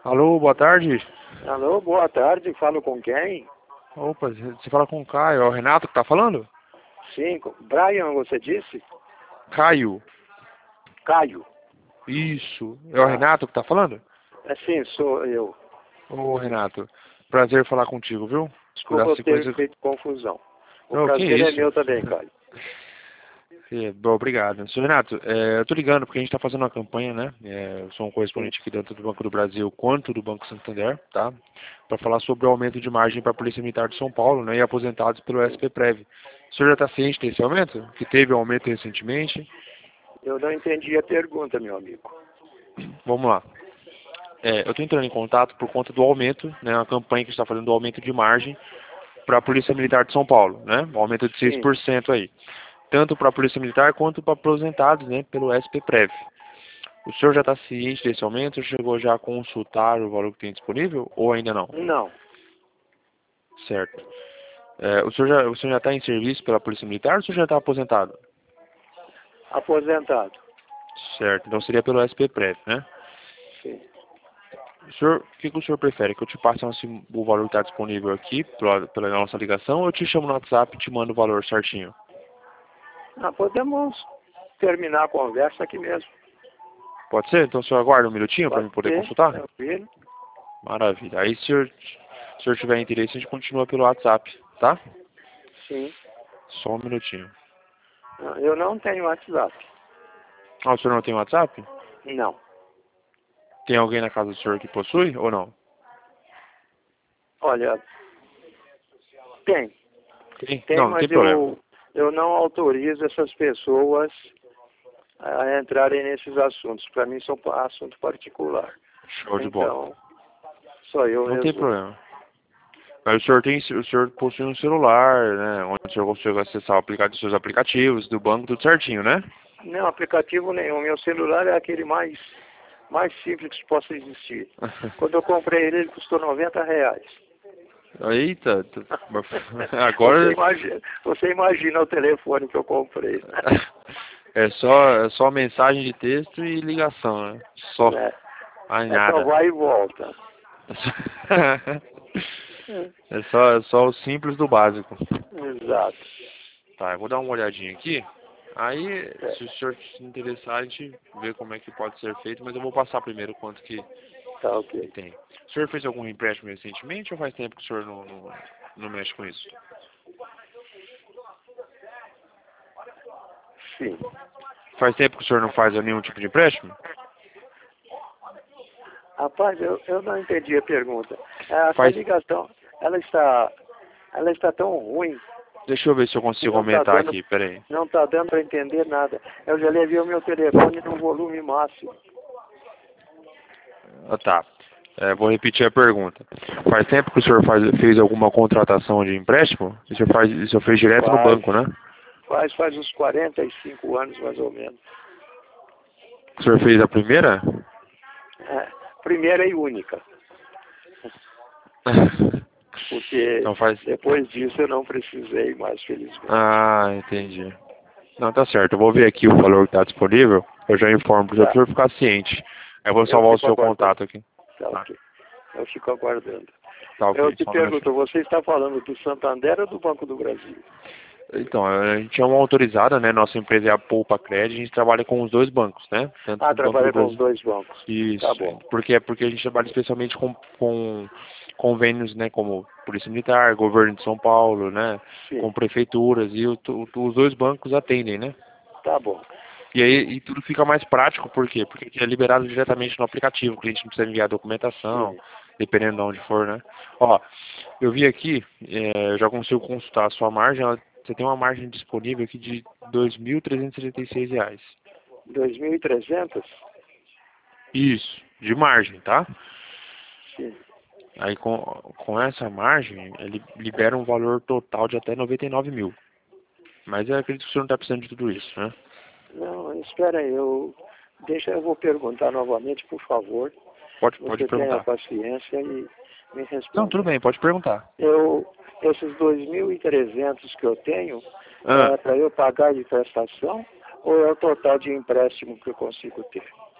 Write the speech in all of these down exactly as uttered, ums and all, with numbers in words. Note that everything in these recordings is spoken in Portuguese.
Alô, boa tarde. Alô, boa tarde, falo com quem? Opa, você fala com o Caio, é o Renato que tá falando? Sim, com- Brian, você disse? Caio. Caio. Isso. É o Ah, Renato que tá falando? é sim, sou eu. Ô, Renato, prazer falar contigo, viu? Desculpa Cuidar eu se ter coisa... feito confusão. O Não, que prazer é isso. meu também, Caio. É, bom, obrigado. Senhor Renato, é, eu tô ligando porque a gente tá fazendo uma campanha, né? É, eu sou um Sim. correspondente aqui dentro do Banco do Brasil quanto do Banco Santander, tá? Para falar sobre o aumento de margem para a Polícia Militar de São Paulo, né? E aposentados pelo S P Prev. O senhor já está ciente desse aumento? Que teve um aumento recentemente? Eu não entendi a pergunta, meu amigo. Vamos lá. É, eu estou entrando em contato por conta do aumento, né, a campanha que está fazendo do aumento de margem para a Polícia Militar de São Paulo, né, um aumento de seis Sim. por cento aí, tanto para a Polícia Militar quanto para aposentados, né, pelo S P Prev. O senhor já está ciente desse aumento? Chegou já a consultar o valor que tem disponível ou ainda não? Não. Certo. É, o senhor já o senhor já está em serviço pela Polícia Militar ou o senhor já está aposentado? Aposentado. Certo. Então seria pelo S P Prev, né? Sim. O senhor, o que, que o senhor prefere? Que eu te passe assim, o valor que está disponível aqui pela, pela nossa ligação ou eu te chamo no WhatsApp e te mando o valor certinho? Ah, podemos terminar a conversa aqui mesmo. Pode ser? Então o senhor aguarda um minutinho para Pode eu poder ser, consultar? tranquilo. Maravilha. Aí se o senhor, se o senhor tiver interesse, a gente continua pelo WhatsApp, tá? Sim. Só um minutinho. Ah, eu não tenho WhatsApp. Ah, o senhor não tem WhatsApp? Não. Tem alguém na casa do senhor que possui ou não? Olha, tem. Tem? Tem, Não, não tem mas problema. eu, eu não autorizo essas pessoas a entrarem nesses assuntos. Para mim são pa- assunto particular. Show de bola. Então, só eu Não tem resolvo. problema. Mas o senhor tem, o senhor possui um celular, né? Onde o senhor consegue acessar o aplicativo, seus aplicativos do banco, tudo certinho, né? Não, aplicativo nenhum. Meu celular é aquele mais, mais simples que possa existir. Quando eu comprei ele, ele custou noventa reais. Eita, t- Você agora imagina, você imagina o telefone que eu comprei. é só, é só mensagem de texto e ligação, né? Só, Né? mais É só nada. vai e volta. É só, é só o simples do básico. Exato. Tá, eu vou dar uma olhadinha aqui. Aí, É, se o senhor se interessar, a gente vê como é que pode ser feito, mas eu vou passar primeiro quanto que, tá que ok. tem. O senhor fez algum empréstimo recentemente ou faz tempo que o senhor não, não, não mexe com isso? Sim. Faz tempo que o senhor não faz nenhum tipo de empréstimo? Rapaz, eu, eu não entendi a pergunta. Essa Faz. ligação, ela está, ela está tão ruim Deixa eu ver se eu que consigo não está aumentar dando, aqui, peraí. não está dando para entender nada. Eu já levei o meu telefone no volume máximo. Ah, tá. É, vou repetir a pergunta. Faz tempo que o senhor faz, fez alguma contratação de empréstimo? O senhor, faz, o senhor fez direto no Faz, banco, né? faz, faz uns quarenta e cinco anos mais ou menos. O senhor fez a primeira? É, primeira e única. Porque Então faz. depois disso eu não precisei mais, felizmente. Ah, entendi. Não, tá certo. Eu vou ver aqui o valor que está disponível. Eu já informo para o Tá, senhor ficar ciente. Aí eu vou eu salvar o fico seu aguardando. contato aqui. Tá Tá, ok. Eu fico aguardando. tá Eu ok. te Só um minutinho. pergunto, você está falando do Santander ou do Banco do Brasil? Então, a gente é uma autorizada, né? Nossa empresa é a Poupa Cred, a gente trabalha com os dois bancos, né? Tanto Ah, o Banco do trabalha com os Brasil. dois bancos. Tá Isso. bom. Porque é porque a gente trabalha especialmente com, com convênios, né? Como Polícia Militar, Governo de São Paulo, né? Sim, Com prefeituras e o, tu- os dois bancos atendem, né? tá bom. E aí e tudo fica mais prático, por quê? Porque é liberado diretamente no aplicativo, o cliente não precisa enviar documentação, Sim. dependendo de onde for, né? Ó, eu vi aqui, é, eu já consigo consultar a sua margem, ela- você tem uma margem disponível aqui de dois mil trezentos e setenta e seis reais. dois mil e trezentos? Isso, de margem, tá? Sim. Aí com, com essa margem, ele libera um valor total de até noventa e nove mil. Mas eu acredito que o senhor não está precisando de tudo isso, né? Não, espera aí, eu... Deixa, eu vou perguntar novamente, por favor. Pode, pode Você tenha perguntar. paciência e me Não, tudo responda. bem, pode perguntar. Eu, esses dois mil e trezentos que eu tenho, Ah, é para eu pagar de prestação ou é o total de empréstimo que eu consigo ter?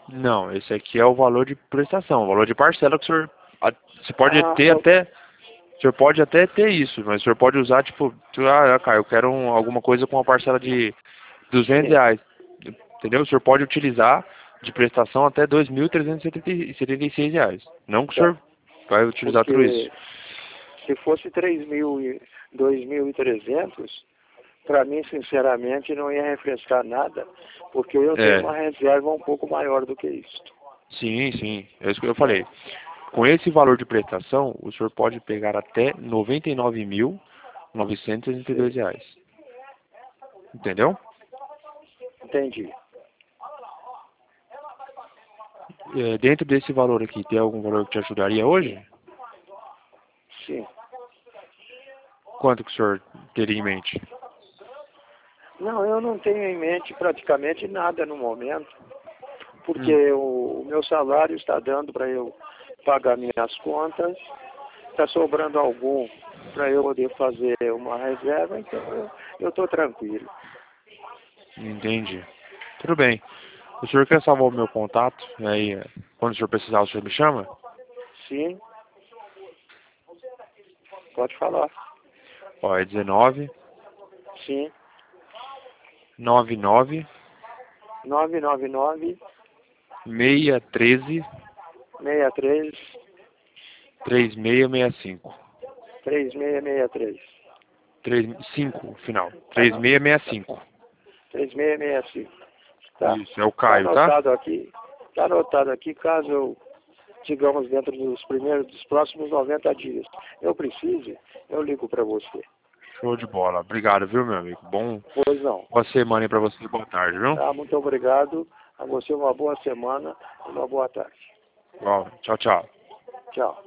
Não, esse aqui é o valor de prestação, o valor de parcela que o senhor... a- Você pode Ah, ter eu- até... O senhor pode até ter isso, mas o senhor pode usar, tipo... tu- Ah, cara, eu quero um- alguma coisa com uma parcela de duzentos sim, reais. Entendeu? O senhor pode utilizar de prestação até dois mil trezentos e setenta e seis reais. Não que o tá. senhor vai utilizar tudo isso. Porque se fosse três mil e dois mil e trezentos, para mim, sinceramente, não ia refrescar nada, porque eu tenho É, uma reserva um pouco maior do que isso. sim, sim. É isso que eu falei. Com esse valor de prestação, o senhor pode pegar até noventa e nove mil novecentos e sessenta e dois Sim, reais. Entendeu? entendi. É, dentro desse valor aqui, tem algum valor que te ajudaria hoje? Sim. Quanto que o senhor teria em mente? Não, eu não tenho em mente praticamente nada no momento, Hum, porque o, o meu salário está dando para eu pagar minhas contas, está sobrando algum para eu poder fazer uma reserva, então eu estou tranquilo. entendi. Tudo bem. O senhor quer salvar o meu contato? E aí, é, quando o senhor precisar, o senhor me chama? Sim, pode falar. Ó, é dezenove, Sim, noventa e nove, nove nove nove, seiscentos e treze, seis três, trinta e seis sessenta e cinco. três seis seis três. cinco, final. Tá, no- trinta e seis sessenta e cinco. três seis seis cinco. Tá. Isso, é o Tá Caio, tá? anotado aqui. Tá anotado aqui, caso eu, digamos, dentro dos primeiros, dos próximos noventa dias, eu precise, eu ligo para você. Show de bola. Obrigado, viu, meu amigo? Bom, Pois não. boa semana aí pra você. Boa tarde, viu? Tá, muito obrigado. A você uma boa semana e uma boa tarde. Bom, tchau, tchau. Tchau.